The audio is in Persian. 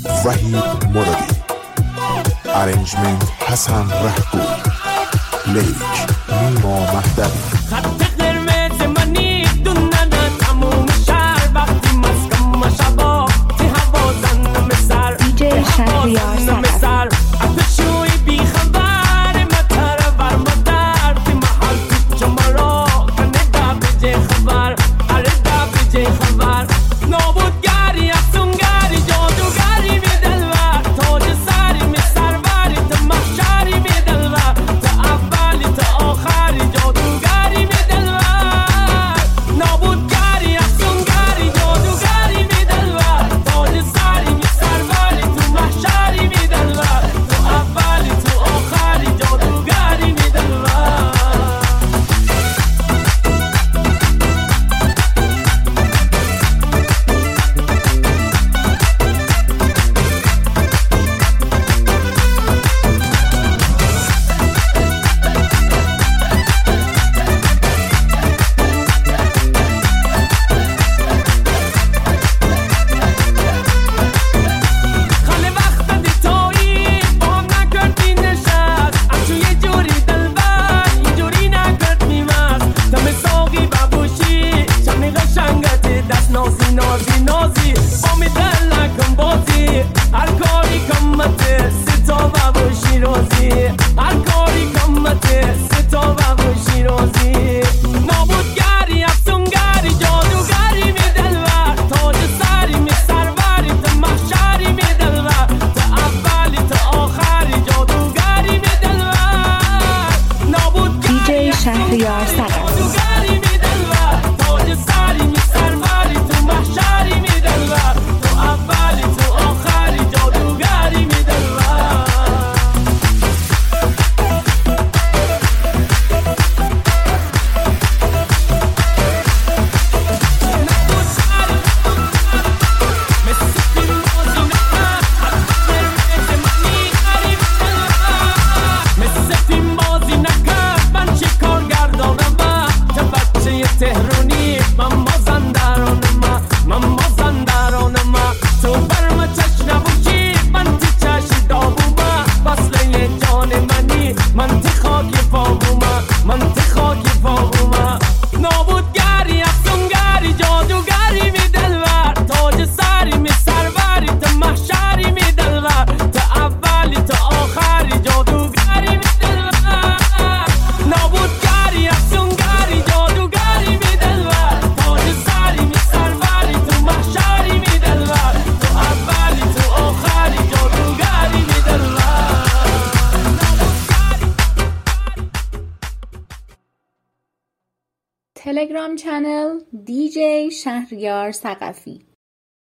وحید مرادی، ارنجمنت حسن رهگو، لیک نیما مهدوی. خط قرمز منی دونه تموم شهر وقتی مسکم شبا تی هوا زنم سر دیجی شهریار سر اتشوی بی خبر متر ور مدر تی محل تو جمرا کنه دا بجه خبر اره دا بجه خبر نابودگری افسونگری جادوگری می دلور تاج سری می سروری تو محشری می دلور تو اولی تو آخری جادوگری می دلور نابودگری افسونگری جادوگری می دلور تاج سری می سروری تو محشری می دلور تو اولی تو آخری جادوگری می دلور. خاله وقت دی تویی با هم نکردی نشست از توی جوری دلبر اینجوری نکردی مست دم ساقی ببوشی شمی قشنگتی دست نازی نازی نازی با می دل نکن بازی هر کاری کمته ستا ببوشی روزی هر کاری کمته ستا ببوشی روزی نابودگری افسونگری جادوگری می دلور تاج سری می سروری تو محشری می دلور تو اولی تو آخری جادوگری می دلور نابودگری دیجی شهریار جادوگری می دلور تاج سری می سروری تو محشری می دلور تو اولی تو آخری جادوگری می دلور. مثل فیلم بازی نکرد من چی کار گردانم چه بچه تهرونی من مازندرانم تو برم چش نبوشی من تی چشی داغومه وصله جان منی من تی خاکی فاغومه من تی خاکی فاغومه نابودگری افسونگری جادوگری می دلور تاج سری می سروری تو محشری می دلور تو اولی تو آخری جادوگری می دلور نابودگری افسونگری جادوگری می دلور تاج سری می سروری تو محشری می دلور تو اولی تو آخری جادوگری می دلور. تلگرام چنل دیجی شهریار ثقفی.